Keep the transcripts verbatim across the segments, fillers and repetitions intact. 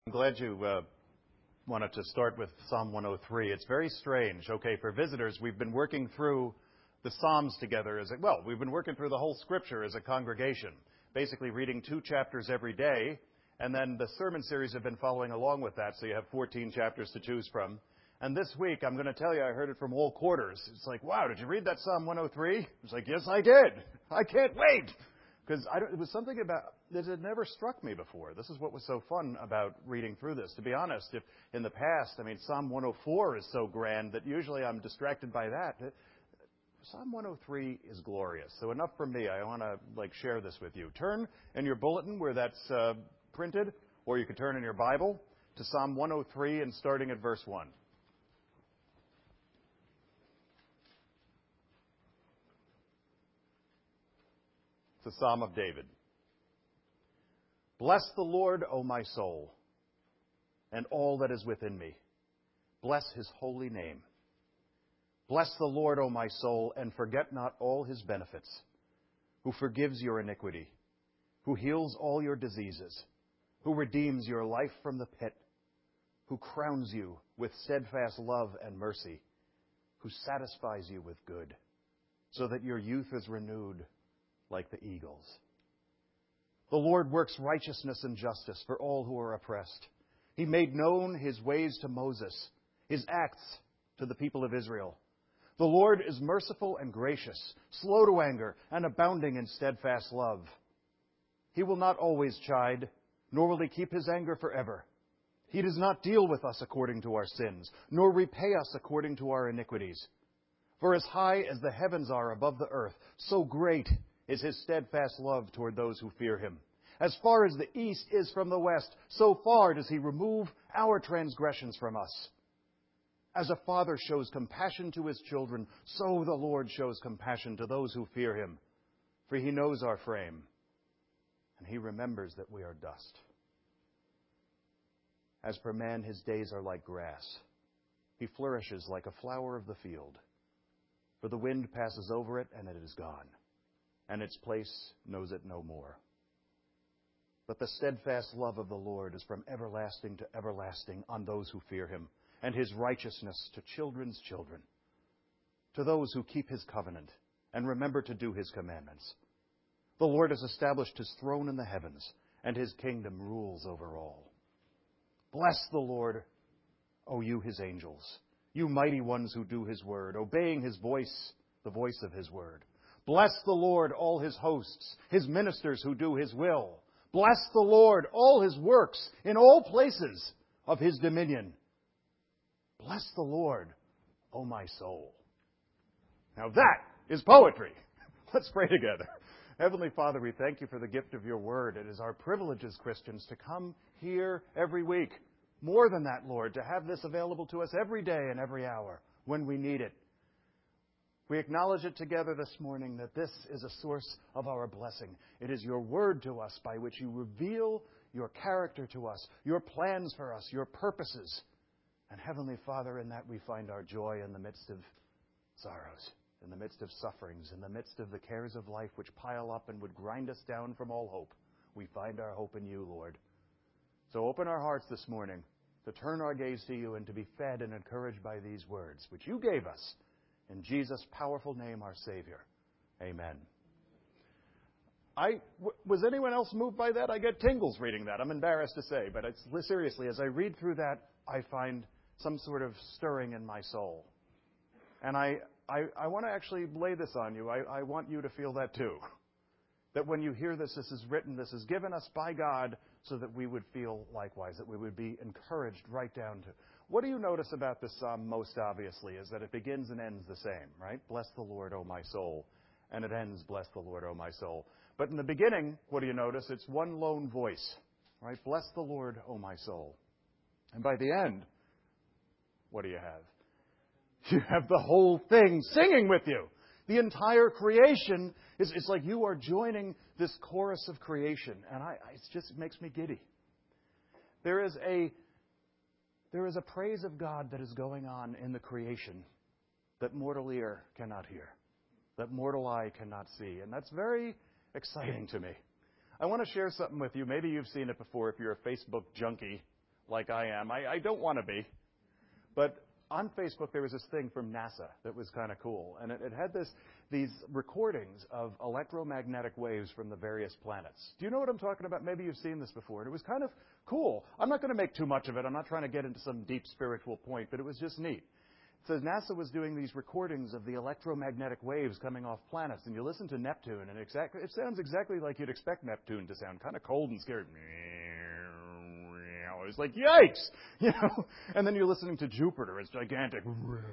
I'm glad you uh, wanted to start with Psalm one oh three. It's very strange. Okay, for visitors, we've been working through the Psalms together as a, well, we've been working through the whole Scripture as a congregation, basically reading two chapters every day, and then the sermon series have been following along with that, so you have fourteen chapters to choose from. And this week, I'm going to tell you, I heard it from all quarters. It's like, wow, did you read that Psalm one oh three? It's like, yes, I did. I can't wait. Because it was something about that had never struck me before. This is what was so fun about reading through this. To be honest, if in the past, I mean, Psalm one oh four is so grand that usually I'm distracted by that. Psalm one oh three is glorious. So enough from me. I want to like share this with you. Turn in your bulletin where that's uh, printed, or you can turn in your Bible to Psalm one oh three and starting at verse one. It's a Psalm of David. Bless the Lord, O my soul, and all that is within me. Bless his holy name. Bless the Lord, O my soul, and forget not all his benefits, who forgives your iniquity, who heals all your diseases, who redeems your life from the pit, who crowns you with steadfast love and mercy, who satisfies you with good, so that your youth is renewed like the eagles. The Lord works righteousness and justice for all who are oppressed. He made known his ways to Moses, his acts to the people of Israel. The Lord is merciful and gracious, slow to anger, and abounding in steadfast love. He will not always chide, nor will he keep his anger forever. He does not deal with us according to our sins, nor repay us according to our iniquities. For as high as the heavens are above the earth, so great is his steadfast love toward those who fear him. As far as the east is from the west, so far does he remove our transgressions from us. As a father shows compassion to his children, so the Lord shows compassion to those who fear him. For he knows our frame, and he remembers that we are dust. As for man, his days are like grass. He flourishes like a flower of the field. For the wind passes over it, and it is gone, and its place knows it no more. But the steadfast love of the Lord is from everlasting to everlasting on those who fear him, and his righteousness to children's children, to those who keep his covenant and remember to do his commandments. The Lord has established his throne in the heavens, and his kingdom rules over all. Bless the Lord, O you his angels, you mighty ones who do his word, obeying his voice, the voice of his word. Bless the Lord, all his hosts, his ministers who do his will. Bless the Lord, all his works in all places of his dominion. Bless the Lord, O my soul. Now that is poetry. Let's pray together. Heavenly Father, we thank you for the gift of your word. It is our privilege as Christians to come here every week. More than that, Lord, to have this available to us every day and every hour when we need it. We acknowledge it together this morning that this is a source of our blessing. It is your word to us by which you reveal your character to us, your plans for us, your purposes. And Heavenly Father, in that we find our joy in the midst of sorrows, in the midst of sufferings, in the midst of the cares of life which pile up and would grind us down from all hope. We find our hope in you, Lord. So open our hearts this morning to turn our gaze to you and to be fed and encouraged by these words, which you gave us. In Jesus' powerful name, our Savior. Amen. I, w- was anyone else moved by that? I get tingles reading that. I'm embarrassed to say, but it's, seriously, as I read through that, I find some sort of stirring in my soul. And I, I, I want to actually lay this on you. I, I want you to feel that too. That when you hear this, this is written, this is given us by God so that we would feel likewise, that we would be encouraged right down to. What do you notice about this psalm most obviously is that it begins and ends the same, right? Bless the Lord, O my soul. And it ends, bless the Lord, O my soul. But in the beginning, what do you notice? It's one lone voice, right? Bless the Lord, O my soul. And by the end, what do you have? You have the whole thing singing with you. The entire creation is it's like you are joining this chorus of creation. And I, it just makes me giddy. There is a There is a praise of God that is going on in the creation that mortal ear cannot hear, that mortal eye cannot see. And that's very exciting to me. I want to share something with you. Maybe you've seen it before if you're a Facebook junkie like I am. I, I don't want to be. But on Facebook, there was this thing from NASA that was kind of cool. And it, it had this these recordings of electromagnetic waves from the various planets. Do you know what I'm talking about? Maybe you've seen this before. And it was kind of cool. I'm not going to make too much of it. I'm not trying to get into some deep spiritual point, but it was just neat. So NASA was doing these recordings of the electromagnetic waves coming off planets. And you listen to Neptune, and exactly, it sounds exactly like you'd expect Neptune to sound, kind of cold and scary. It's like, yikes! You know? And then you're listening to Jupiter. It's gigantic.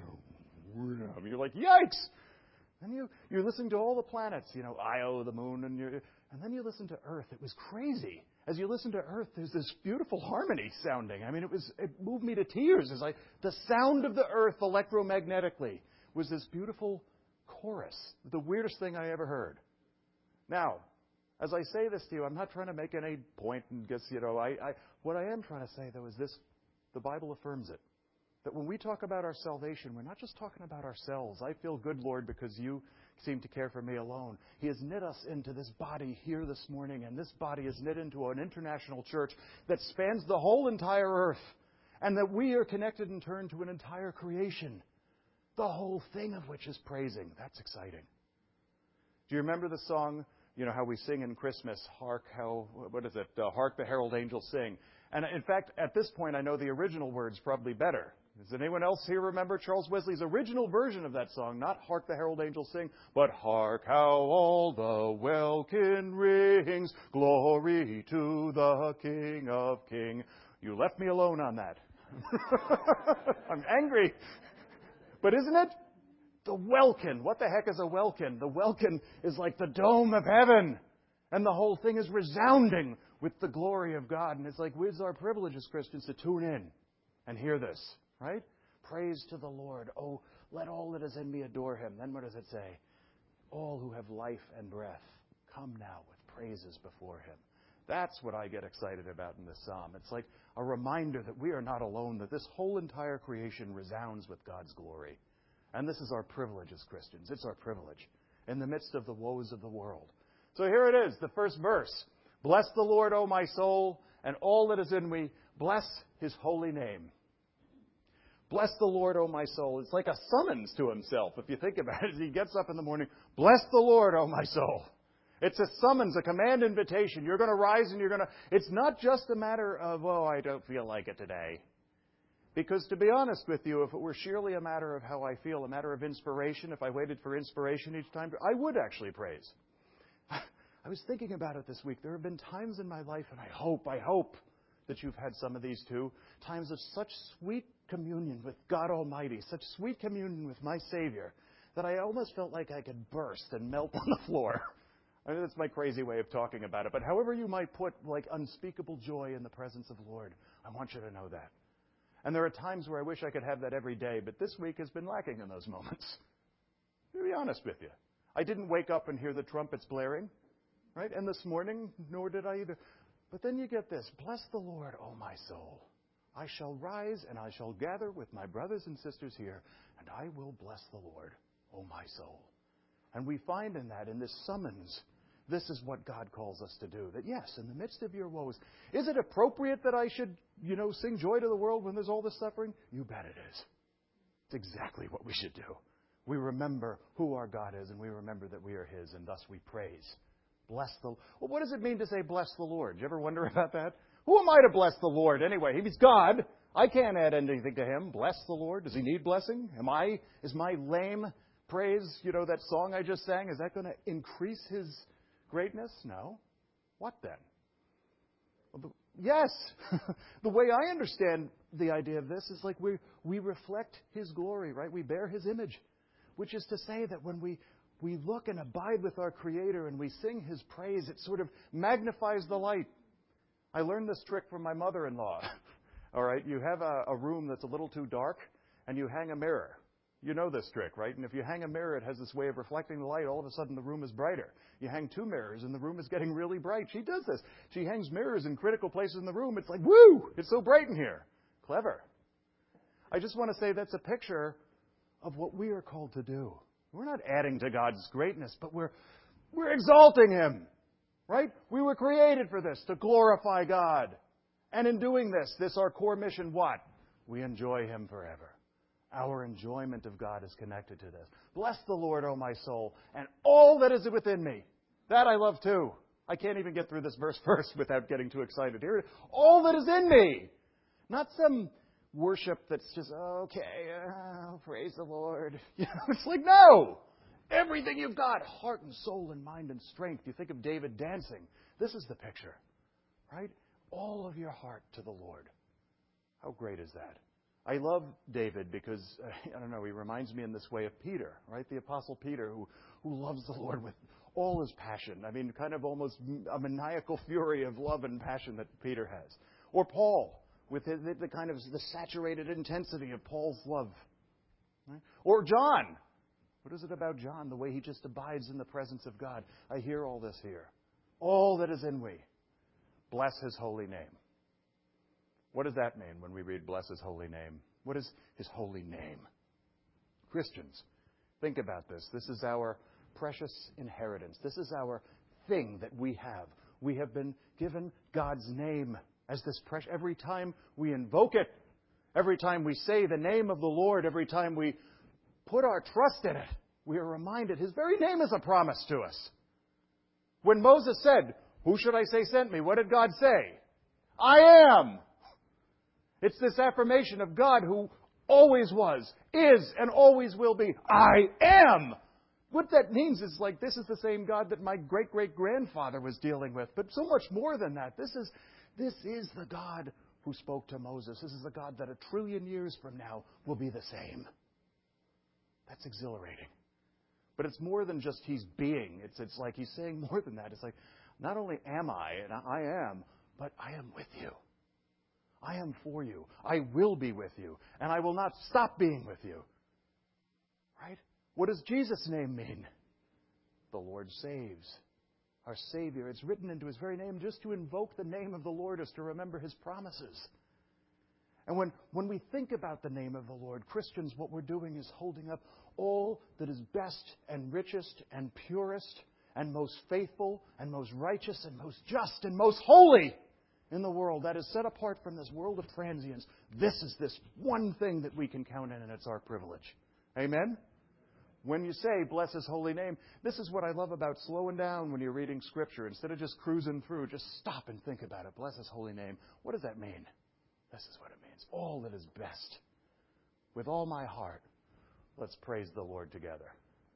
You're like, yikes! And you, you're listening to all the planets, you know, Io, the moon, and you're, and then you listen to Earth. It was crazy. As you listen to Earth, there's this beautiful harmony sounding. I mean, it was it moved me to tears. It's like the sound of the Earth electromagnetically was this beautiful chorus. The weirdest thing I ever heard. Now, as I say this to you, I'm not trying to make any point and guess, you know, I, I what I am trying to say, though, is this. The Bible affirms it. That when we talk about our salvation, we're not just talking about ourselves. I feel good, Lord, because you seem to care for me alone. He has knit us into this body here this morning, and this body is knit into an international church that spans the whole entire earth, and that we are connected in turn to an entire creation, the whole thing of which is praising. That's exciting. Do you remember the song, you know, how we sing in Christmas, Hark, how, what is it, uh, Hark the Herald Angels Sing? And in fact, at this point, I know the original words probably better. Does anyone else here remember Charles Wesley's original version of that song? Not Hark the Herald Angels Sing, but Hark how all the welkin rings, glory to the King of Kings. You left me alone on that. I'm angry. But isn't it? The welkin. What the heck is a welkin? The welkin is like the dome of heaven. And the whole thing is resounding with the glory of God. And it's like, it's our privilege as Christians to tune in and hear this, right? Praise to the Lord. Oh, let all that is in me adore him. Then what does it say? All who have life and breath, come now with praises before him. That's what I get excited about in this psalm. It's like a reminder that we are not alone, that this whole entire creation resounds with God's glory. And this is our privilege as Christians. It's our privilege in the midst of the woes of the world. So here it is, the first verse. Bless the Lord, O my soul, and all that is in me. Bless his holy name. Bless the Lord, O my soul. It's like a summons to himself, if you think about it. He gets up in the morning, bless the Lord, O my soul. It's a summons, a command invitation. You're going to rise and you're going to... It's not just a matter of, oh, I don't feel like it today. Because to be honest with you, if it were sheerly a matter of how I feel, a matter of inspiration, if I waited for inspiration each time, I would actually praise. I was thinking about it this week. There have been times in my life, and I hope, I hope that you've had some of these too, times of such sweet communion with God Almighty, such sweet communion with my Savior, that I almost felt like I could burst and melt on the floor. I mean, that's my crazy way of talking about it. But however you might put like unspeakable joy in the presence of the Lord, I want you to know that. And there are times where I wish I could have that every day, but this week has been lacking in those moments. To be honest with you. I didn't wake up and hear the trumpets blaring, right? And this morning, nor did I either. But then you get this. Bless the Lord, O my soul. I shall rise and I shall gather with my brothers and sisters here, and I will bless the Lord, O my soul. And we find in that, in this summons, this is what God calls us to do. That yes, in the midst of your woes, is it appropriate that I should, you know, sing joy to the world when there's all this suffering? You bet it is. It's exactly what we should do. We remember who our God is, and we remember that we are his, and thus we praise. Bless the... Well, what does it mean to say bless the Lord? Do you ever wonder about that? Who am I to bless the Lord anyway? He's God. I can't add anything to him. Bless the Lord. Does he need blessing? Am I... Is my lame praise, you know, that song I just sang, is that going to increase his greatness? No. What then? Well, the, yes. The way I understand the idea of this is like we we reflect his glory, right? We bear his image, which is to say that when we, we look and abide with our Creator and we sing his praise, it sort of magnifies the light. I learned this trick from my mother-in-law. All right, you have a, a room that's a little too dark and you hang a mirror. You know this trick, right? And if you hang a mirror, it has this way of reflecting the light. All of a sudden, the room is brighter. You hang two mirrors, and the room is getting really bright. She does this. She hangs mirrors in critical places in the room. It's like, woo! It's so bright in here. Clever. I just want to say that's a picture of what we are called to do. We're not adding to God's greatness, but we're we're exalting him, right? We were created for this, to glorify God. And in doing this, this our core mission, what? We enjoy Him forever. Our enjoyment of God is connected to this. Bless the Lord, O my soul, and all that is within me. That I love too. I can't even get through this verse first without getting too excited. Here it is. All that is in me. Not some worship that's just, okay, uh, praise the Lord. You know, it's like, no. Everything you've got, heart and soul and mind and strength. You think of David dancing. This is the picture, right? All of your heart to the Lord. How great is that? I love David because, uh, I don't know, he reminds me in this way of Peter, right? The Apostle Peter who, who loves the Lord with all his passion. I mean, kind of almost a maniacal fury of love and passion that Peter has. Or Paul, with his, the kind of the saturated intensity of Paul's love. Right? Or John. What is it about John? The way he just abides in the presence of God. I hear all this here. All that is in me. Bless His holy name. What does that mean when we read bless His holy name? What is His holy name? Christians, think about this. This is our precious inheritance. This is our thing that we have. We have been given God's name as this precious. Every time we invoke it, every time we say the name of the Lord, every time we put our trust in it, we are reminded His very name is a promise to us. When Moses said, "Who should I say sent me?" What did God say? I am. It's this affirmation of God who always was, is, and always will be. I am. What that means is like this is the same God that my great-great-grandfather was dealing with. But so much more than that. This is, this is the God who spoke to Moses. This is the God that a trillion years from now will be the same. That's exhilarating. But it's more than just He's being. It's, it's like He's saying more than that. It's like, not only am I, and I am, but I am with you. I am for you. I will be with you. And I will not stop being with you. Right? What does Jesus' name mean? The Lord saves. Our Savior. It's written into His very name. Just to invoke the name of the Lord is to remember His promises. And when, when we think about the name of the Lord, Christians, what we're doing is holding up all that is best and richest and purest and most faithful and most righteous and most just and most holy in the world that is set apart from this world of transience. This is this one thing that we can count in, and it's our privilege. Amen? When you say, bless His holy name, this is what I love about slowing down when you're reading Scripture. Instead of just cruising through, just stop and think about it. Bless His holy name. What does that mean? This is what it means. All that is best. With all my heart, let's praise the Lord together.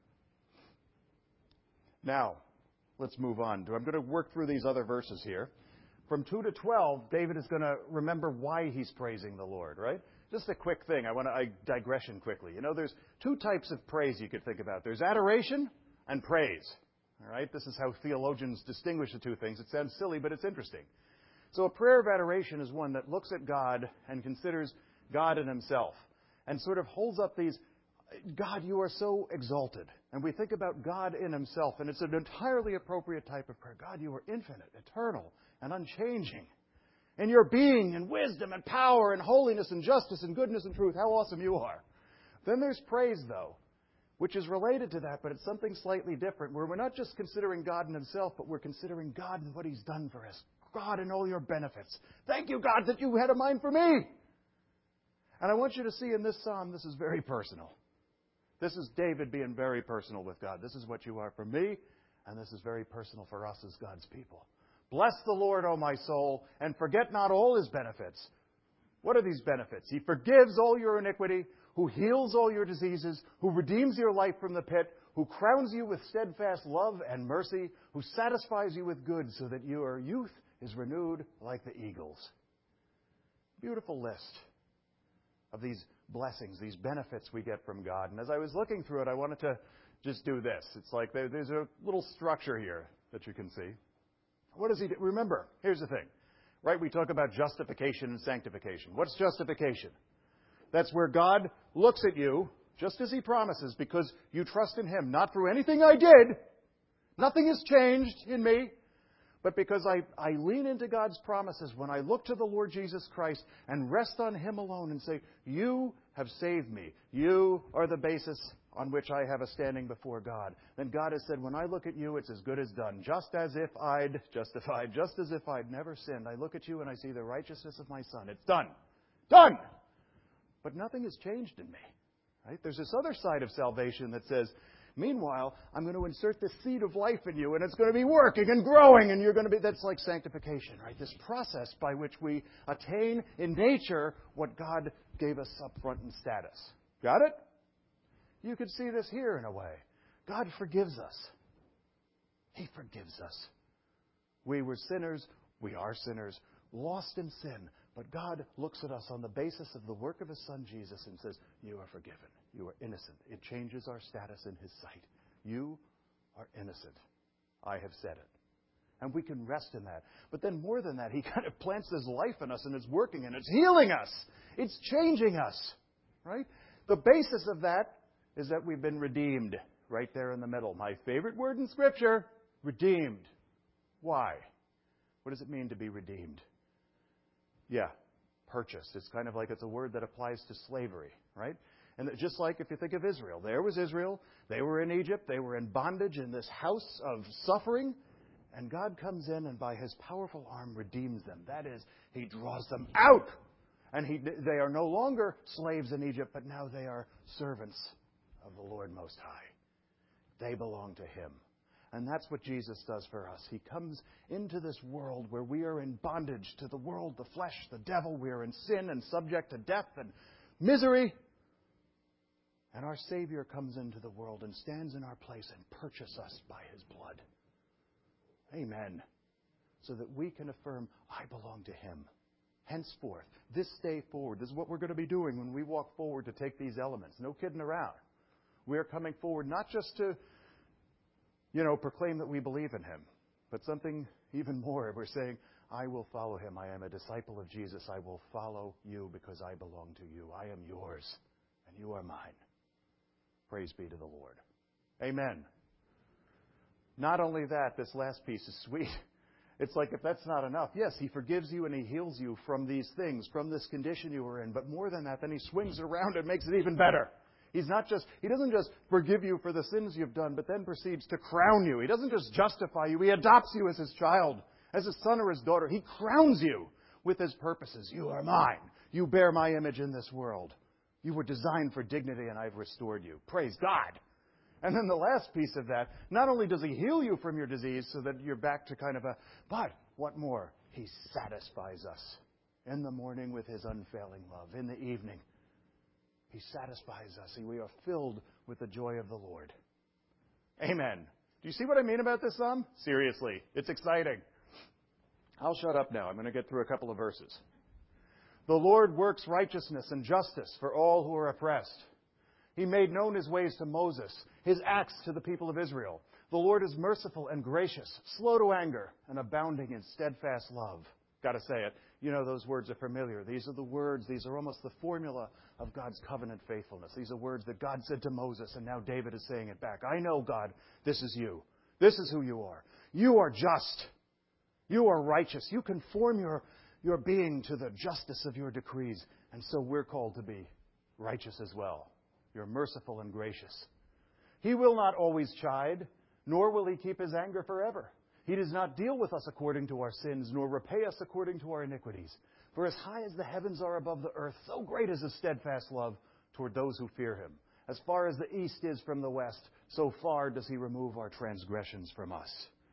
Now, let's move on. I'm going to work through these other verses here. From two to twelve, David is going to remember why he's praising the Lord, right? Just a quick thing. I want to I digression quickly. You know, there's two types of praise you could think about. There's adoration and praise. All right? This is how theologians distinguish the two things. It sounds silly, but it's interesting. So a prayer of adoration is one that looks at God and considers God in Himself and sort of holds up these, God, you are so exalted. And we think about God in Himself, and it's an entirely appropriate type of prayer. God, you are infinite, eternal, and unchanging. In your being and wisdom and power and holiness and justice and goodness and truth, how awesome you are. Then there's praise, though, which is related to that, but it's something slightly different, where we're not just considering God in Himself, but we're considering God and what He's done for us. God and all your benefits. Thank you, God, that you had a mind for me. And I want you to see in this psalm, this is very personal. This is David being very personal with God. This is what you are for me, and this is very personal for us as God's people. Bless the Lord, O my soul, and forget not all His benefits. What are these benefits? He forgives all your iniquity, who heals all your diseases, who redeems your life from the pit, who crowns you with steadfast love and mercy, who satisfies you with good so that your youth is renewed like the eagles. Beautiful list of these blessings, these benefits we get from God. And as I was looking through it, I wanted to just do this. It's like there, there's a little structure here that you can see. What does He do? Remember, here's the thing. Right? We talk about justification and sanctification. What's justification? That's where God looks at you, just as He promises, because you trust in Him. Not through anything I did. Nothing has changed in me. But because I, I lean into God's promises when I look to the Lord Jesus Christ and rest on Him alone and say, you have saved me. You are the basis on which I have a standing before God. Then God has said, when I look at you, it's as good as done. Just as if I'd justified, just as if I'd never sinned. I look at you and I see the righteousness of my Son. It's done. Done! But nothing has changed in me. Right? There's this other side of salvation that says, meanwhile, I'm going to insert this seed of life in you, and it's going to be working and growing, and you're going to be... That's like sanctification, right? This process by which we attain in nature what God gave us up front in status. Got it? You could see this here in a way. God forgives us. He forgives us. We were sinners. We are sinners, lost in sin. But God looks at us on the basis of the work of His Son, Jesus, and says, you are forgiven. You are innocent. It changes our status in His sight. You are innocent. I have said it. And we can rest in that. But then more than that, He kind of plants His life in us, and it's working, and it's healing us. It's changing us. Right? The basis of that is that we've been redeemed. Right there in the middle. My favorite word in Scripture, redeemed. Why? What does it mean to be redeemed? Yeah, purchased. It's kind of like it's a word that applies to slavery, right? And just like if you think of Israel, there was Israel. They were in Egypt. They were in bondage in this house of suffering. And God comes in and by His powerful arm redeems them. That is, He draws them out. And he, they are no longer slaves in Egypt, but now they are servants of the Lord Most High. They belong to Him. And that's what Jesus does for us. He comes into this world where we are in bondage to the world, the flesh, the devil. We are in sin and subject to death and misery. And our Savior comes into the world and stands in our place and purchases us by His blood. Amen. So that we can affirm, I belong to Him. Henceforth, this day forward, this is what we're going to be doing when we walk forward to take these elements. No kidding around. We are coming forward not just to, you know, proclaim that we believe in Him, but something even more. We're saying, I will follow Him. I am a disciple of Jesus. I will follow you because I belong to you. I am yours, and you are mine. Praise be to the Lord. Amen. Not only that, this last piece is sweet. It's like if that's not enough, yes, He forgives you and He heals you from these things, from this condition you were in. But more than that, then He swings around and makes it even better. He's not just, He doesn't just forgive you for the sins you've done, but then proceeds to crown you. He doesn't just justify you. He adopts you as His child, as His son or His daughter. He crowns you with His purposes. You are mine. You bear my image in this world. You were designed for dignity, and I've restored you. Praise God. And then the last piece of that, not only does He heal you from your disease so that you're back to kind of a, but what more? He satisfies us in the morning with His unfailing love. In the evening, He satisfies us. We are filled with the joy of the Lord. Amen. Do you see what I mean about this psalm? Seriously, it's exciting. I'll shut up now. I'm going to get through a couple of verses. The Lord works righteousness and justice for all who are oppressed. He made known His ways to Moses, His acts to the people of Israel. The Lord is merciful and gracious, slow to anger, and abounding in steadfast love. Got to say it. You know, those words are familiar. These are the words, these are almost the formula of God's covenant faithfulness. These are words that God said to Moses, and now David is saying it back. I know, God, this is you. This is who you are. You are just. You are righteous. You conform your, your being to the justice of your decrees. And so we're called to be righteous as well. You're merciful and gracious. He will not always chide, nor will He keep His anger forever. He does not deal with us according to our sins, nor repay us according to our iniquities. For as high as the heavens are above the earth, so great is His steadfast love toward those who fear Him. As far as the east is from the west, so far does He remove our transgressions from us.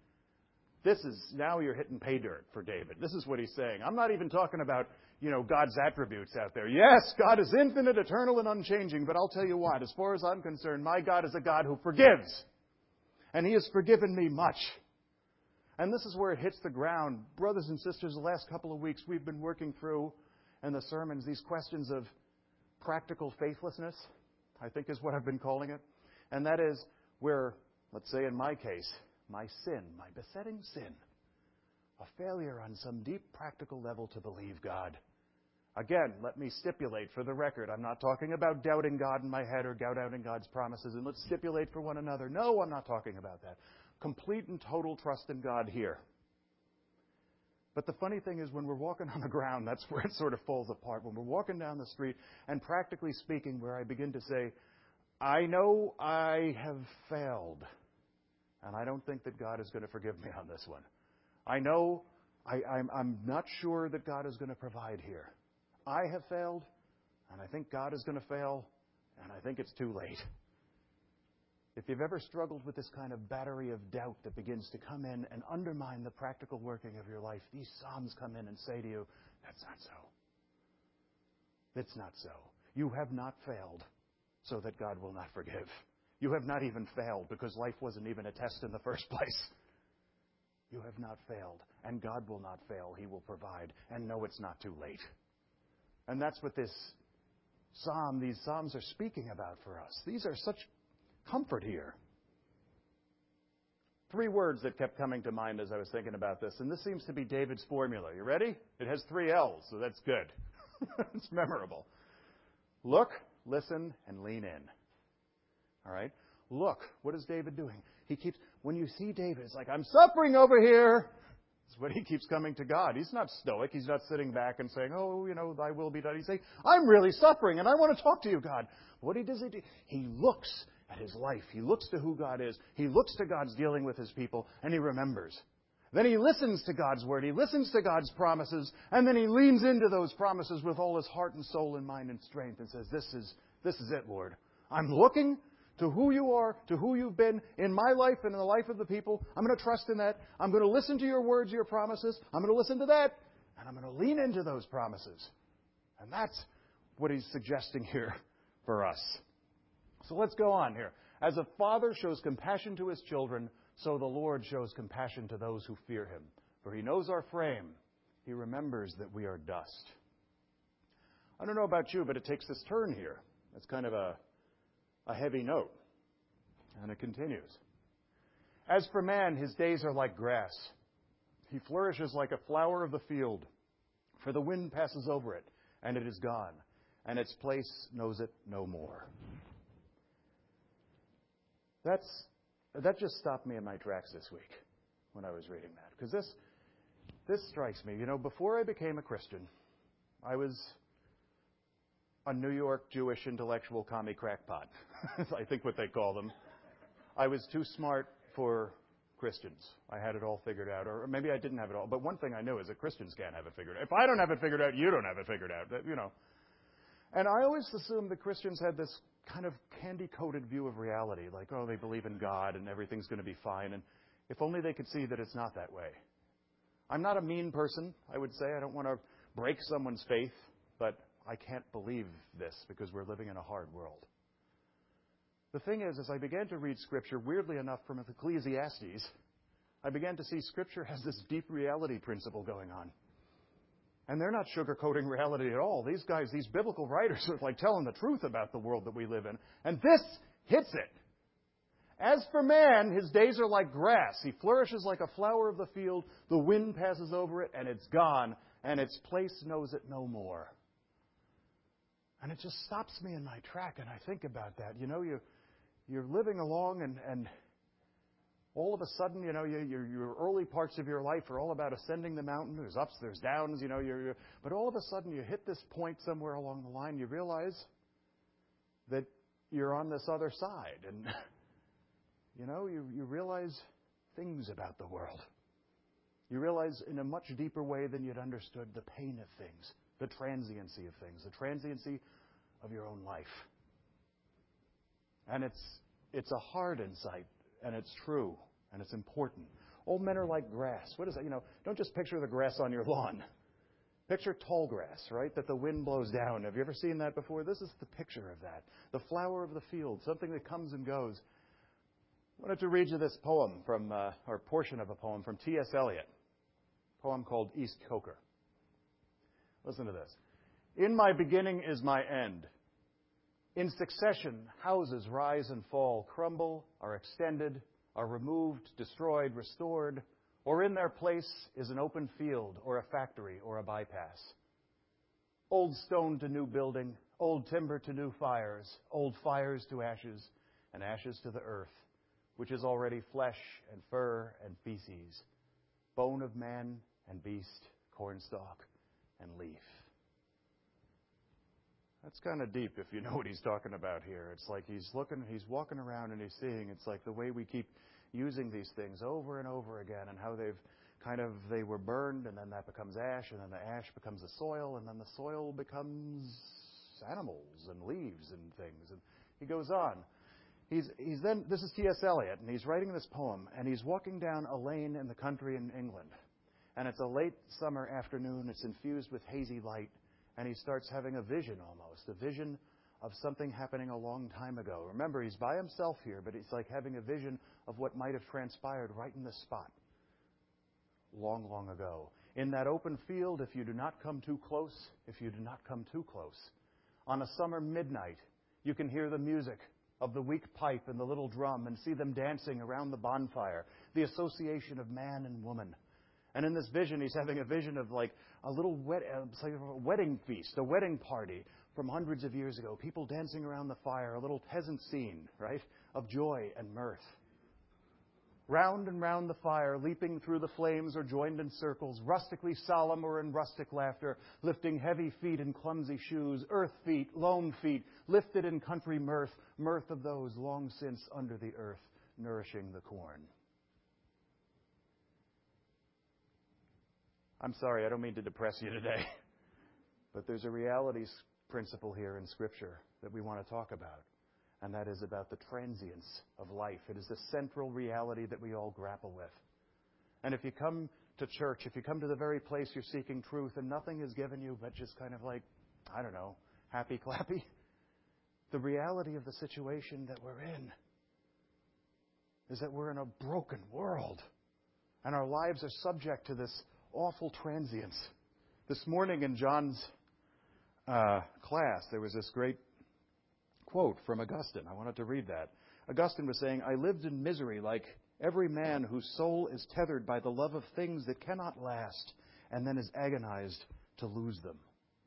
This is, now you're hitting pay dirt for David. This is what he's saying. I'm not even talking about, you know, God's attributes out there. Yes, God is infinite, eternal, and unchanging. But I'll tell you what, as far as I'm concerned, my God is a God who forgives. And He has forgiven me much. And this is where it hits the ground. Brothers and sisters, the last couple of weeks we've been working through in the sermons these questions of practical faithlessness, I think is what I've been calling it. And that is where, let's say in my case, my sin, my besetting sin, a failure on some deep practical level to believe God. Again, let me stipulate for the record, I'm not talking about doubting God in my head or doubting God's promises, and let's stipulate for one another. No, I'm not talking about that. Complete and total trust in God here. But the funny thing is when we're walking on the ground, that's where it sort of falls apart. When we're walking down the street, and practically speaking, where I begin to say, I know I have failed, and I don't think that God is going to forgive me on this one. I know I, I'm, I'm not sure that God is going to provide here. I have failed, and I think God is going to fail, and I think it's too late. If you've ever struggled with this kind of battery of doubt that begins to come in and undermine the practical working of your life, these Psalms come in and say to you, that's not so. It's not so. You have not failed so that God will not forgive. You have not even failed because life wasn't even a test in the first place. You have not failed, and God will not fail. He will provide. And no, it's not too late. And that's what this psalm, these psalms are speaking about for us. These are such comfort here. Three words that kept coming to mind as I was thinking about this, and this seems to be David's formula. You ready? It has three L's, so that's good. It's memorable. Look, listen, and lean in. All right? Look, what is David doing? He keeps, when you see David, it's like, I'm suffering over here. That's what he keeps coming to God. He's not stoic. He's not sitting back and saying, oh, you know, thy will be done. He's saying, I'm really suffering, and I want to talk to you, God. What he does, he do? He looks at his life. He looks to who God is. He looks to God's dealing with his people, and he remembers. Then he listens to God's word. He listens to God's promises, and then he leans into those promises with all his heart and soul and mind and strength and says, this is, this is it, Lord. I'm looking to who you are, to who you've been in my life and in the life of the people. I'm going to trust in that. I'm going to listen to your words, your promises. I'm going to listen to that, and I'm going to lean into those promises. And that's what he's suggesting here for us. So let's go on here. As a father shows compassion to his children, so the Lord shows compassion to those who fear him. For he knows our frame. He remembers that we are dust. I don't know about you, but it takes this turn here. It's kind of a, a heavy note. And it continues. As for man, his days are like grass. He flourishes like a flower of the field. For the wind passes over it, and it is gone, and its place knows it no more. That's that just stopped me in my tracks this week when I was reading that. Because this this strikes me. You know, before I became a Christian, I was a New York Jewish intellectual commie crackpot. I think what they call them. I was too smart for Christians. I had it all figured out. Or maybe I didn't have it all. But one thing I knew is that Christians can't have it figured out. If I don't have it figured out, you don't have it figured out. That, you know. And I always assumed that Christians had this kind of candy-coated view of reality. Like, oh, they believe in God and everything's going to be fine. And if only they could see that it's not that way. I'm not a mean person, I would say. I don't want to break someone's faith. But I can't believe this because we're living in a hard world. The thing is, as I began to read Scripture, weirdly enough from Ecclesiastes, I began to see Scripture has this deep reality principle going on. And they're not sugarcoating reality at all. These guys, these biblical writers are like telling the truth about the world that we live in. And this hits it. As for man, his days are like grass. He flourishes like a flower of the field. The wind passes over it, and it's gone, and its place knows it no more. And it just stops me in my track, and I think about that. You know, you, you're living along, and, and all of a sudden, you know, you, your, your early parts of your life are all about ascending the mountain. There's ups, there's downs, you know. You're, you're, but all of a sudden, you hit this point somewhere along the line, you realize that you're on this other side. And, you know, you, you realize things about the world. You realize in a much deeper way than you'd understood the pain of things, the transiency of things, the transiency of your own life. And it's it's a hard insight, and it's true, and it's important. Old men are like grass. What is that? You know, don't just picture the grass on your lawn. Picture tall grass, right, that the wind blows down. Have you ever seen that before? This is the picture of that. The flower of the field, something that comes and goes. I wanted to read you this poem from, uh, or portion of a poem from T S Eliot, a poem called East Coker. Listen to this. In my beginning is my end. In succession, houses rise and fall, crumble, are extended, are removed, destroyed, restored, or in their place is an open field or a factory or a bypass. Old stone to new building, old timber to new fires, old fires to ashes, and ashes to the earth, which is already flesh and fur and feces, bone of man and beast, cornstalk and leaf. That's kind of deep if you know what he's talking about here. It's like he's looking, he's walking around and he's seeing. It's like the way we keep using these things over and over again, and how they've kind of, they were burned, and then that becomes ash, and then the ash becomes the soil, and then the soil becomes animals and leaves and things. And he goes on. He's, he's then, this is T S Eliot, and he's writing this poem, and he's walking down a lane in the country in England. And it's a late summer afternoon. It's infused with hazy light. And he starts having a vision almost, a vision of something happening a long time ago. Remember, he's by himself here, but it's like having a vision of what might have transpired right in this spot long, long ago. In that open field, if you do not come too close, if you do not come too close, on a summer midnight, you can hear the music of the weak pipe and the little drum and see them dancing around the bonfire, the association of man and woman. And in this vision, he's having a vision of like a little wed- uh, like a wedding feast, a wedding party from hundreds of years ago. People dancing around the fire, a little peasant scene, right, of joy and mirth. Round and round the fire, leaping through the flames or joined in circles, rustically solemn or in rustic laughter, lifting heavy feet in clumsy shoes, earth feet, lone feet, lifted in country mirth, mirth of those long since under the earth, nourishing the corn. I'm sorry, I don't mean to depress you today, but there's a reality principle here in Scripture that we want to talk about, and that is about the transience of life. It is the central reality that we all grapple with. And if you come to church, if you come to the very place you're seeking truth and nothing is given you but just kind of like, I don't know, happy clappy, the reality of the situation that we're in is that we're in a broken world, and our lives are subject to this awful transience. This morning in John's uh, class, there was this great quote from Augustine. I wanted to read that. Augustine was saying, "I lived in misery like every man whose soul is tethered by the love of things that cannot last and then is agonized to lose them."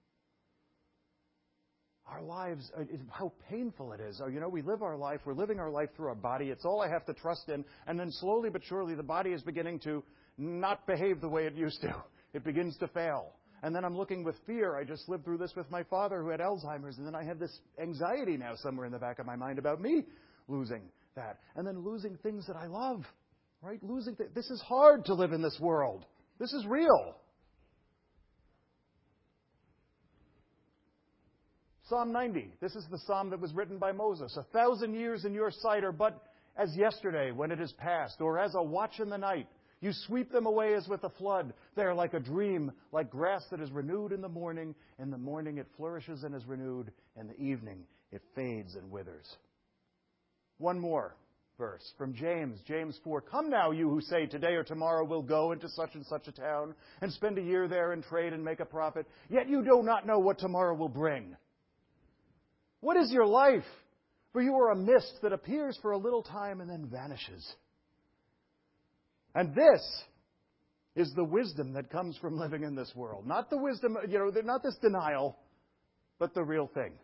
Our lives, how painful it is. You know, we live our life, we're living our life through our body. It's all I have to trust in. And then slowly but surely the body is beginning to not behave the way it used to. It begins to fail. And then I'm looking with fear. I just lived through this with my father who had Alzheimer's. And then I have this anxiety now somewhere in the back of my mind about me losing that. And then losing things that I love. Right? Losing th- This is hard to live in this world. This is real. Psalm ninety. This is the psalm that was written by Moses. A thousand years in your sight are but as yesterday when it is past, or as a watch in the night. You sweep them away as with a flood. They are like a dream, like grass that is renewed in the morning. In the morning it flourishes and is renewed. In the evening it fades and withers. One more verse from James, James four. Come now, you who say, today or tomorrow we'll go into such and such a town and spend a year there and trade and make a profit. Yet you do not know what tomorrow will bring. What is your life? For you are a mist that appears for a little time and then vanishes. And this is the wisdom that comes from living in this world. Not the wisdom, you know, not this denial, but the real thing.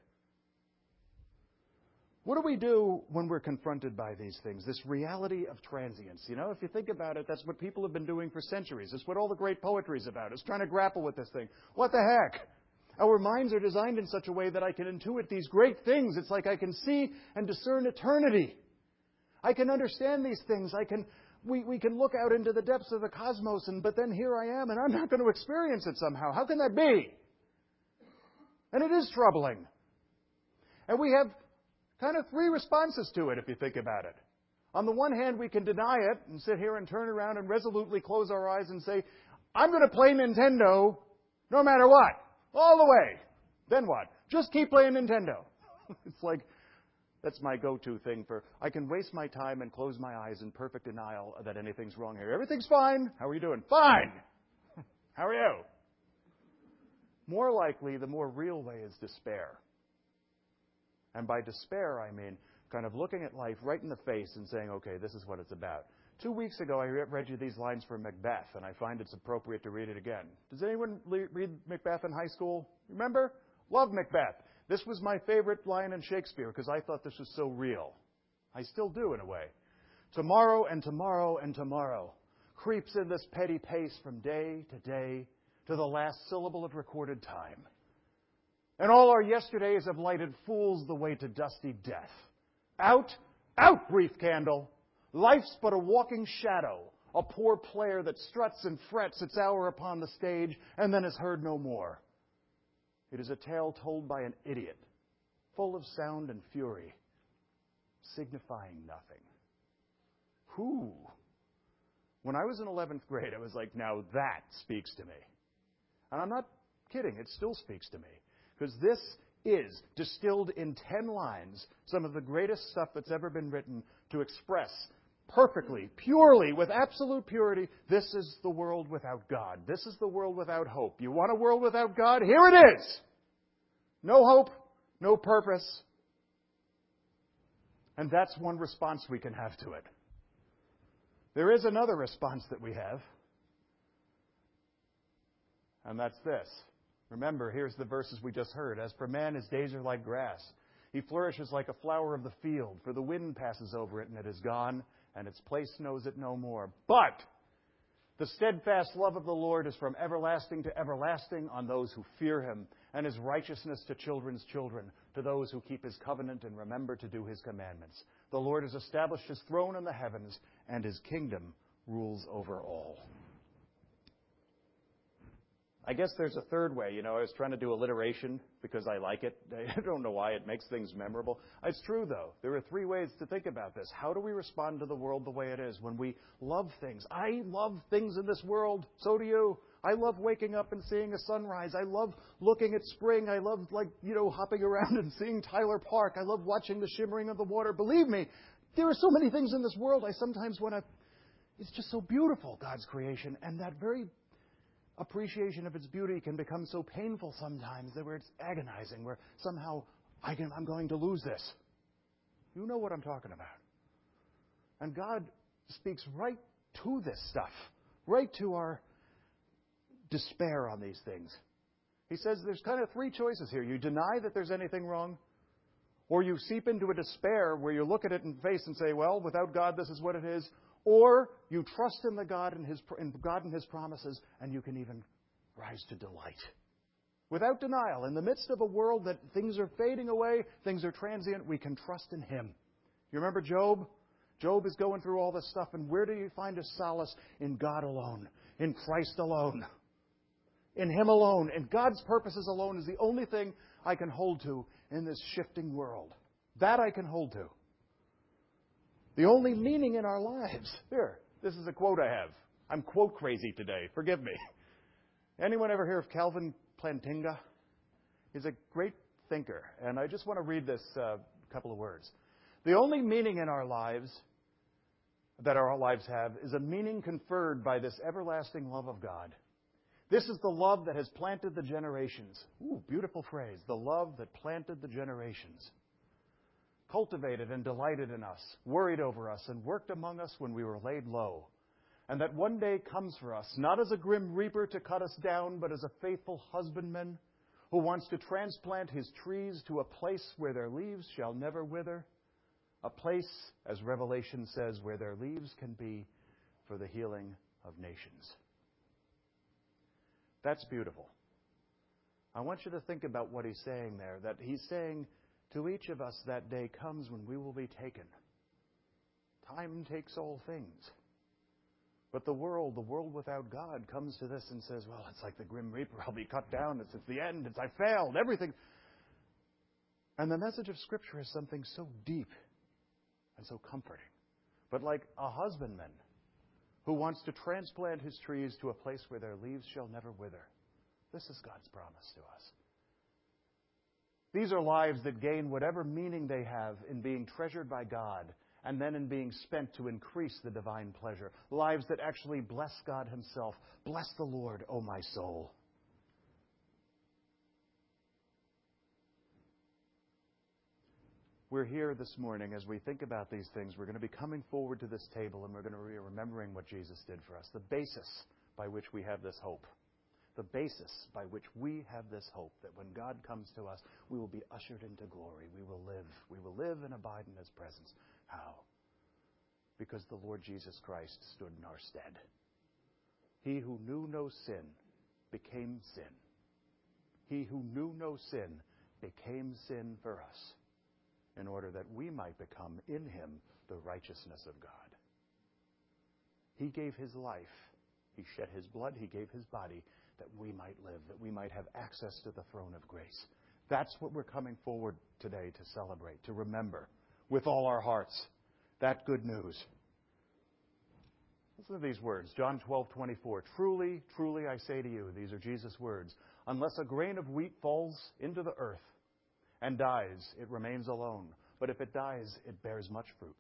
What do we do when we're confronted by these things? This reality of transience. You know, if you think about it, that's what people have been doing for centuries. It's what all the great poetry is about. It's trying to grapple with this thing. What the heck? Our minds are designed in such a way that I can intuit these great things. It's like I can see and discern eternity. I can understand these things. I can... We, we can look out into the depths of the cosmos, and but then here I am, and I'm not going to experience it somehow. How can that be? And it is troubling. And we have kind of three responses to it, if you think about it. On the one hand, we can deny it and sit here and turn around and resolutely close our eyes and say, I'm going to play Nintendo no matter what, all the way. Then what? Just keep playing Nintendo. It's like... That's my go-to thing for, I can waste my time and close my eyes in perfect denial that anything's wrong here. Everything's fine. How are you doing? Fine. How are you? More likely, the more real way is despair. And by despair, I mean kind of looking at life right in the face and saying, okay, this is what it's about. Two weeks ago, I read you these lines from Macbeth, and I find it's appropriate to read it again. Does anyone read Macbeth in high school? Remember? Love Macbeth. This was my favorite line in Shakespeare because I thought this was so real. I still do, in a way. Tomorrow and tomorrow and tomorrow creeps in this petty pace from day to day to the last syllable of recorded time. And all our yesterdays have lighted fools the way to dusty death. Out, out, brief candle! Life's but a walking shadow, a poor player that struts and frets its hour upon the stage and then is heard no more. It is a tale told by an idiot, full of sound and fury, signifying nothing. Who? When I was in eleventh grade, I was like, now that speaks to me. And I'm not kidding, it still speaks to me. Because this is, distilled in ten lines, some of the greatest stuff that's ever been written to express perfectly, purely, with absolute purity, this is the world without God. This is the world without hope. You want a world without God? Here it is! No hope, no purpose. And that's one response we can have to it. There is another response that we have. And that's this. Remember, here's the verses we just heard. As for man, his days are like grass. He flourishes like a flower of the field, for the wind passes over it and it is gone, and its place knows it no more. But the steadfast love of the Lord is from everlasting to everlasting on those who fear him, and his righteousness to children's children, to those who keep his covenant and remember to do his commandments. The Lord has established his throne in the heavens, and his kingdom rules over all. I guess there's a third way. You know, I was trying to do alliteration because I like it. I don't know why. It makes things memorable. It's true, though. There are three ways to think about this. How do we respond to the world the way it is when we love things? I love things in this world. So do you. I love waking up and seeing a sunrise. I love looking at spring. I love, like, you know, hopping around and seeing Tyler Park. I love watching the shimmering of the water. Believe me, there are so many things in this world I sometimes want to... It's just so beautiful, God's creation. And that very appreciation of its beauty can become so painful sometimes that where it's agonizing, where somehow I can, I'm going to lose this. You know what I'm talking about. And God speaks right to this stuff, right to our despair on these things. He says there's kind of three choices here. You deny that there's anything wrong, or you seep into a despair where you look at it in the face and say, well, without God, this is what it is. Or you trust in the God and his in God and his promises, and you can even rise to delight. Without denial, in the midst of a world that things are fading away, things are transient, we can trust in him. You remember Job? Job is going through all this stuff, and where do you find his solace? In God alone, in Christ alone, in him alone. And God's purposes alone is the only thing I can hold to in this shifting world. That I can hold to. The only meaning in our lives. Here, this is a quote I have. I'm quote crazy today. Forgive me. Anyone ever hear of Calvin Plantinga? He's a great thinker. And I just want to read this uh, couple of words. The only meaning in our lives that our lives have is a meaning conferred by this everlasting love of God. This is the love that has planted the generations. Ooh, beautiful phrase. The love that planted the generations. Cultivated and delighted in us, worried over us, and worked among us when we were laid low. And that one day comes for us, not as a grim reaper to cut us down, but as a faithful husbandman who wants to transplant his trees to a place where their leaves shall never wither. A place, as Revelation says, where their leaves can be for the healing of nations. That's beautiful. I want you to think about what he's saying there, that he's saying, to each of us that day comes when we will be taken. Time takes all things. But the world, the world without God, comes to this and says, well, it's like the Grim Reaper. I'll be cut down. It's, it's the end. It's I failed. Everything. And the message of Scripture is something so deep and so comforting. But like a husbandman who wants to transplant his trees to a place where their leaves shall never wither. This is God's promise to us. These are lives that gain whatever meaning they have in being treasured by God and then in being spent to increase the divine pleasure. Lives that actually bless God himself. Bless the Lord, O my soul. We're here this morning as we think about these things. We're going to be coming forward to this table and we're going to be remembering what Jesus did for us. The basis by which we have this hope. The basis by which we have this hope that when God comes to us, we will be ushered into glory. We will live. We will live and abide in his presence. How? Because the Lord Jesus Christ stood in our stead. He who knew no sin became sin. He who knew no sin became sin for us in order that we might become in him the righteousness of God. He gave his life. He shed his blood. He gave his body that we might live, that we might have access to the throne of grace. That's what we're coming forward today to celebrate, to remember with all our hearts. That good news. Listen to these words. John twelve twenty-four. Truly, truly I say to you, these are Jesus' words, unless a grain of wheat falls into the earth and dies, it remains alone. But if it dies, it bears much fruit.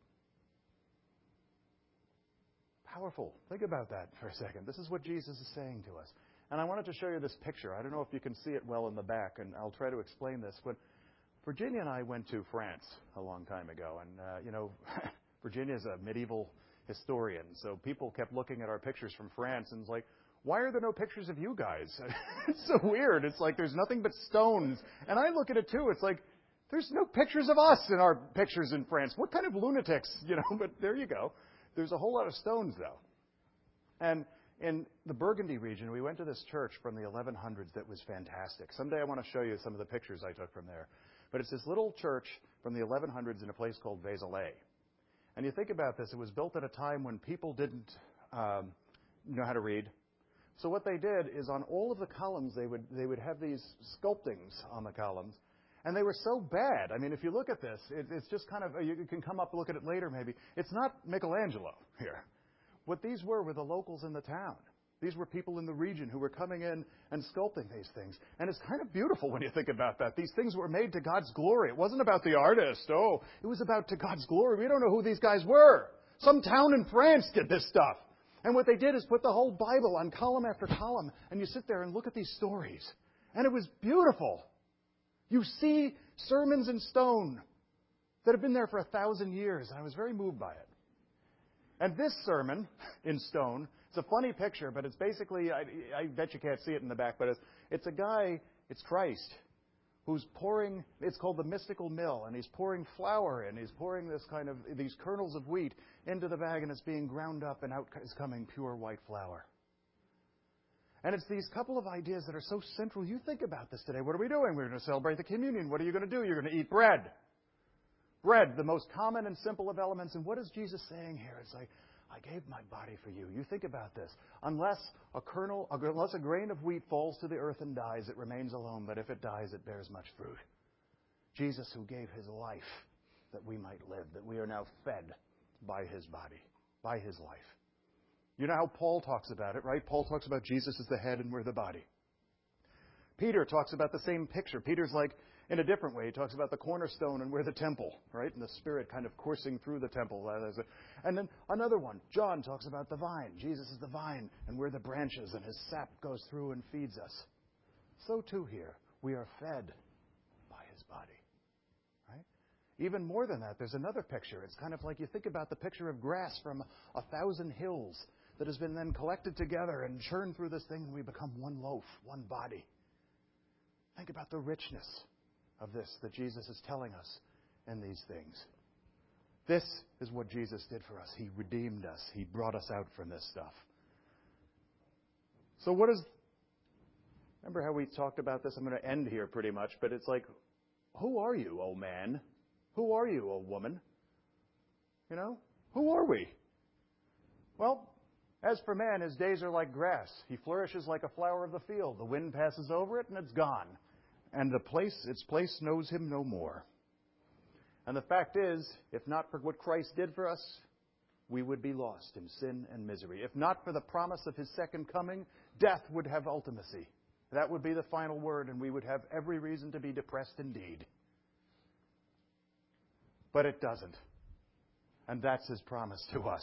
Powerful. Think about that for a second. This is what Jesus is saying to us. And I wanted to show you this picture. I don't know if you can see it well in the back, and I'll try to explain this. But Virginia and I went to France a long time ago. And, uh, you know, Virginia is a medieval historian. So people kept looking at our pictures from France and it's like, why are there no pictures of you guys? It's so weird. It's like there's nothing but stones. And I look at it too. It's like there's no pictures of us in our pictures in France. What kind of lunatics, you know? But there you go. There's a whole lot of stones, though. And in the Burgundy region, we went to this church from the eleven hundreds that was fantastic. Someday I want to show you some of the pictures I took from there. But it's this little church from the eleven hundreds in a place called Vézelay. And you think about this, it was built at a time when people didn't um, know how to read. So what they did is on all of the columns, they would they would have these sculptings on the columns. And they were so bad. I mean, if you look at this, it, it's just kind of, you can come up and look at it later maybe. It's not Michelangelo here. What these were were the locals in the town. These were people in the region who were coming in and sculpting these things. And it's kind of beautiful when you think about that. These things were made to God's glory. It wasn't about the artist. Oh, it was about to God's glory. We don't know who these guys were. Some town in France did this stuff. And what they did is put the whole Bible on column after column. And you sit there and look at these stories. And it was beautiful. You see sermons in stone that have been there for a thousand years. And I was very moved by it. And this sermon in stone, it's a funny picture, but it's basically, I, I bet you can't see it in the back, but it's, it's a guy, it's Christ, who's pouring, it's called the mystical mill, and he's pouring flour in. He's pouring this kind of, these kernels of wheat into the bag, and it's being ground up, and out is coming pure white flour. And it's these couple of ideas that are so central. You think about this today. What are we doing? We're going to celebrate the communion. What are you going to do? You're going to eat bread. Bread, the most common and simple of elements. And what is Jesus saying here? It's like, I gave my body for you. You think about this. Unless a kernel, unless a grain of wheat falls to the earth and dies, it remains alone. But if it dies, it bears much fruit. Jesus, who gave his life that we might live, that we are now fed by his body, by his life. You know how Paul talks about it, right? Paul talks about Jesus as the head and we're the body. Peter talks about the same picture. Peter's like, in a different way, he talks about the cornerstone and we're the temple, right? And the Spirit kind of coursing through the temple. And then another one, John talks about the vine. Jesus is the vine and we're the branches and his sap goes through and feeds us. So too here, we are fed by his body, right? Even more than that, there's another picture. It's kind of like you think about the picture of grass from a thousand hills that has been then collected together and churned through this thing and we become one loaf, one body. Think about the richness of this that Jesus is telling us in these things. This is what Jesus did for us. He redeemed us. He brought us out from this stuff. So what is... Remember how we talked about this? I'm going to end here pretty much, but it's like, who are you, oh man? Who are you, oh woman? You know? Who are we? Well, as for man, his days are like grass. He flourishes like a flower of the field. The wind passes over it and it's gone. And the place, its place knows him no more. And the fact is, if not for what Christ did for us, we would be lost in sin and misery. If not for the promise of his second coming, death would have ultimacy. That would be the final word, and we would have every reason to be depressed indeed. But it doesn't. And that's his promise to us.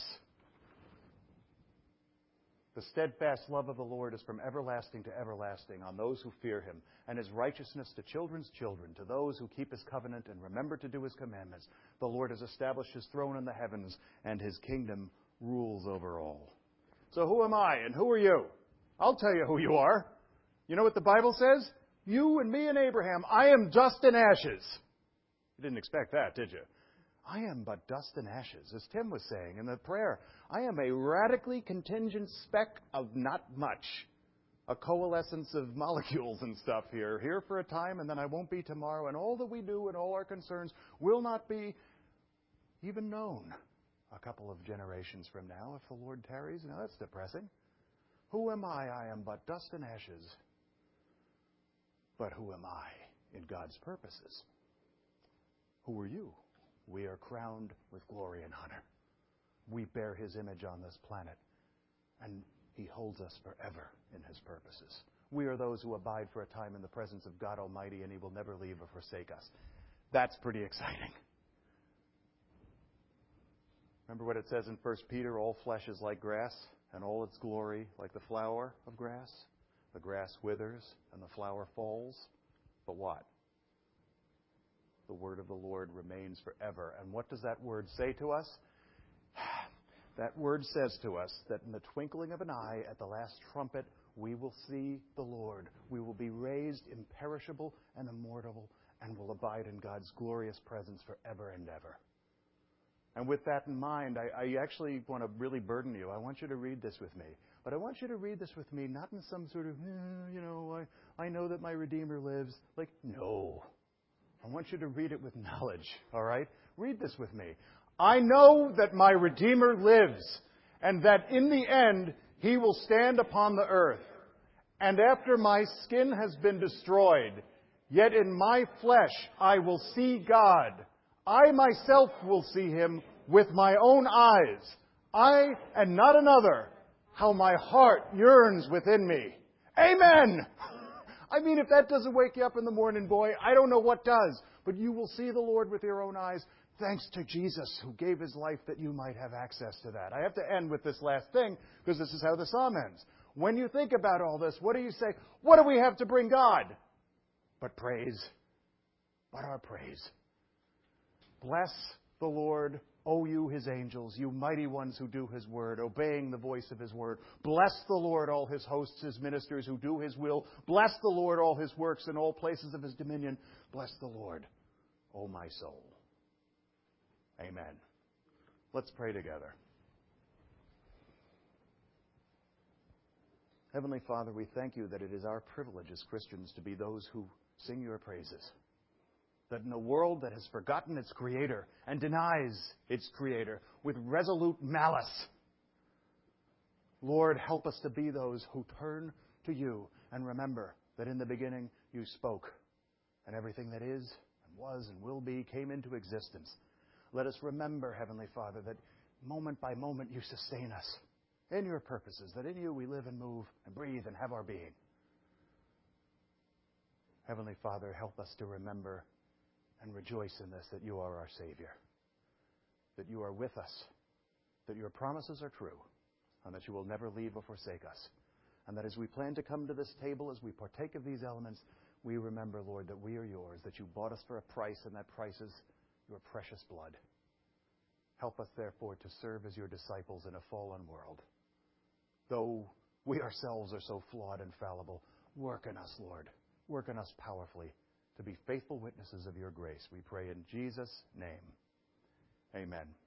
The steadfast love of the Lord is from everlasting to everlasting on those who fear him, and his righteousness to children's children, to those who keep his covenant and remember to do his commandments. The Lord has established his throne in the heavens, and his kingdom rules over all. So who am I, and who are you? I'll tell you who you are. You know what the Bible says? You and me and Abraham, I am dust and ashes. You didn't expect that, did you? I am but dust and ashes, as Tim was saying in the prayer. I am a radically contingent speck of not much a coalescence of molecules and stuff here, here for a time, and then I won't be tomorrow, and all that we do and all our concerns will not be even known a couple of generations from now if the Lord tarries. Now that's depressing. Who am I? I am but dust and ashes. But who am I in God's purposes? Who are you? We are crowned with glory and honor. We bear His image on this planet, and He holds us forever in His purposes. We are those who abide for a time in the presence of God Almighty, and He will never leave or forsake us. That's pretty exciting. Remember what it says in First Peter, all flesh is like grass, and all its glory like the flower of grass. The grass withers and the flower falls. But what? The word of the Lord remains forever. And what does that word say to us? That word says to us that in the twinkling of an eye, at the last trumpet, we will see the Lord. We will be raised imperishable and immortal and will abide in God's glorious presence forever and ever. And with that in mind, I, I actually want to really burden you. I want you to read this with me. But I want you to read this with me, not in some sort of, eh, you know, I, I know that my Redeemer lives. Like, no. I want you to read it with knowledge, all right? Read this with me. I know that my Redeemer lives, and that in the end He will stand upon the earth. And after my skin has been destroyed, yet in my flesh I will see God. I myself will see Him with my own eyes. I and not another. How my heart yearns within me. Amen! I mean, if that doesn't wake you up in the morning, boy, I don't know what does. But you will see the Lord with your own eyes, thanks to Jesus, who gave His life that you might have access to that. I have to end with this last thing, because this is how the psalm ends. When you think about all this, what do you say? What do we have to bring God? But praise. But our praise. Bless the Lord, O you His angels, you mighty ones who do His word, obeying the voice of His word. Bless the Lord, all His hosts, His ministers who do His will. Bless the Lord, all His works in all places of His dominion. Bless the Lord, O my soul. Amen. Let's pray together. Heavenly Father, we thank You that it is our privilege as Christians to be those who sing Your praises. That in a world that has forgotten its Creator and denies its Creator with resolute malice, Lord, help us to be those who turn to You and remember that in the beginning You spoke, and everything that is and was and will be came into existence. Let us remember, Heavenly Father, that moment by moment You sustain us in Your purposes, that in You we live and move and breathe and have our being. Heavenly Father, help us to remember and rejoice in this, that You are our Savior, that You are with us, that Your promises are true, and that You will never leave or forsake us. And that as we plan to come to this table, as we partake of these elements, we remember, Lord, that we are Yours, that You bought us for a price, and that price is Your precious blood. Help us, therefore, to serve as Your disciples in a fallen world. Though we ourselves are so flawed and fallible, work in us, Lord. Work in us powerfully to be faithful witnesses of Your grace. We pray in Jesus' name. Amen.